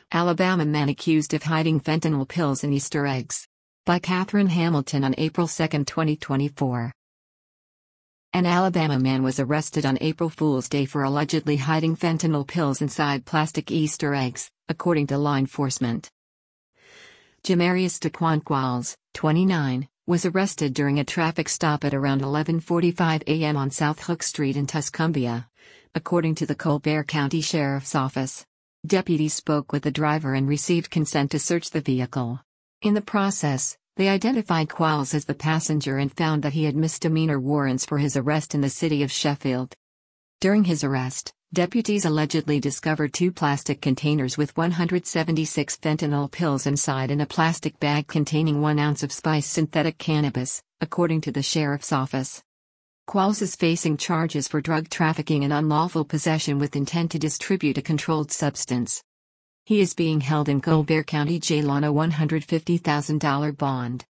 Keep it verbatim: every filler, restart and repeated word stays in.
Alabama man accused of hiding fentanyl pills in Easter eggs. By Catherine Hamilton on April second, twenty twenty-four. An Alabama man was arrested on April Fool's Day for allegedly hiding fentanyl pills inside plastic Easter eggs, according to law enforcement. Jamarius Daquan Qualls, twenty-nine, was arrested during a traffic stop at around eleven forty-five a m on South Hook Street in Tuscumbia, according to the Colbert County Sheriff's Office. Deputies spoke with the driver and received consent to search the vehicle. In the process, they identified Qualls as the passenger and found that he had misdemeanor warrants for his arrest in the city of Sheffield. During his arrest, deputies allegedly discovered two plastic containers with one hundred seventy-six fentanyl pills inside and a plastic bag containing one ounce of spiced synthetic cannabis, according to the sheriff's office. Qualls is facing charges for drug trafficking and unlawful possession with intent to distribute a controlled substance. He is being held in Colbert County Jail on a one hundred fifty thousand dollars bond.